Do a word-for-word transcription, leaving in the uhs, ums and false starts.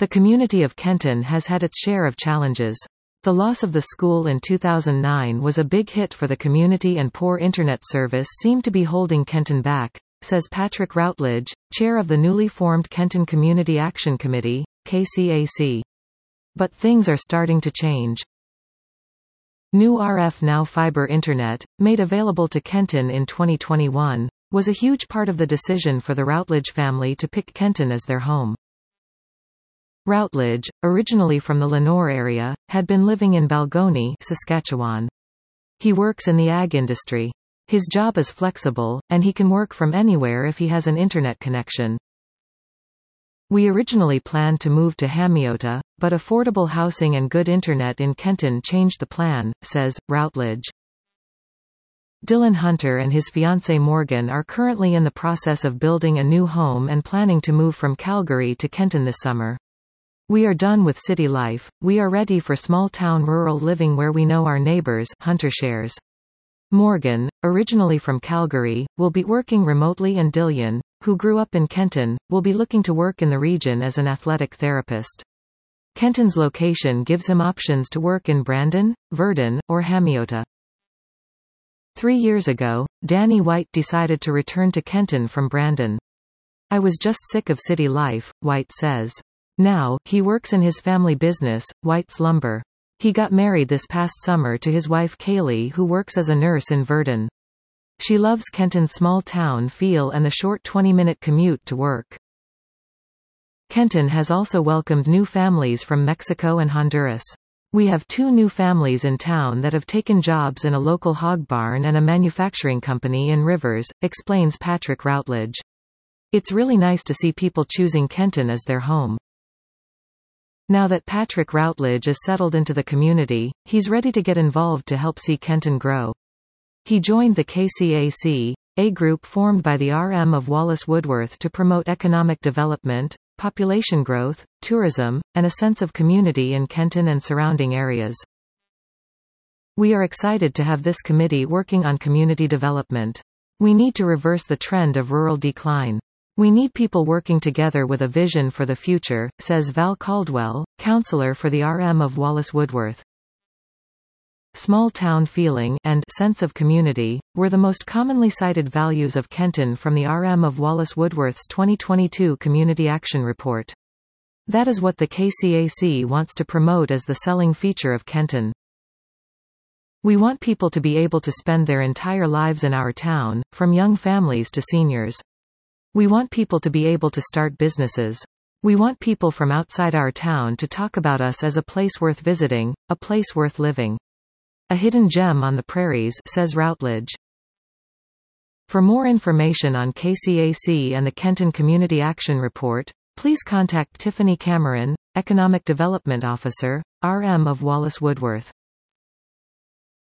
The community of Kenton has had its share of challenges. The loss of the school in two thousand nine was a big hit for the community, and poor internet service seemed to be holding Kenton back, says Patrick Routledge, chair of the newly formed Kenton Community Action Committee, K C A C. But things are starting to change. New R F Now Fiber Internet, made available to Kenton in twenty twenty-one, was a huge part of the decision for the Routledge family to pick Kenton as their home. Routledge, originally from the Leonore area, had been living in Balgonie, Saskatchewan. He works in the ag industry. His job is flexible, and he can work from anywhere if he has an internet connection. We originally planned to move to Hamiota, but affordable housing and good internet in Kenton changed the plan, says Routledge. Dylan Hunter and his fiancée Morgan are currently in the process of building a new home and planning to move from Calgary to Kenton this summer. We are done with city life, we are ready for small-town rural living where we know our neighbors, Hunter shares. Morgan, originally from Calgary, will be working remotely, and Dylan, who grew up in Kenton, will be looking to work in the region as an athletic therapist. Kenton's location gives him options to work in Brandon, Verdun, or Hamiota. Three years ago, Danny White decided to return to Kenton from Brandon. I was just sick of city life, White says. Now, he works in his family business, White's Lumber. He got married this past summer to his wife Kaylee, who works as a nurse in Verdun. She loves Kenton's small-town feel and the short twenty-minute commute to work. Kenton has also welcomed new families from Mexico and Honduras. We have two new families in town that have taken jobs in a local hog barn and a manufacturing company in Rivers, explains Patrick Routledge. It's really nice to see people choosing Kenton as their home. Now that Patrick Routledge is settled into the community, he's ready to get involved to help see Kenton grow. He joined the K C A C, a group formed by the R M of Wallace Woodworth to promote economic development, population growth, tourism, and a sense of community in Kenton and surrounding areas. We are excited to have this committee working on community development. We need to reverse the trend of rural decline. We need people working together with a vision for the future, says Val Caldwell, counselor for the R M of Wallace Woodworth. Small town feeling and sense of community were the most commonly cited values of Kenton from the R M of Wallace Woodworth's twenty twenty-two Community Action Report. That is what the K C A C wants to promote as the selling feature of Kenton. We want people to be able to spend their entire lives in our town, from young families to seniors. We want people to be able to start businesses. We want people from outside our town to talk about us as a place worth visiting, a place worth living. A hidden gem on the prairies, says Routledge. For more information on K C A C and the Kenton Community Action Report, please contact Tiffany Cameron, Economic Development Officer, R M of Wallace Woodworth.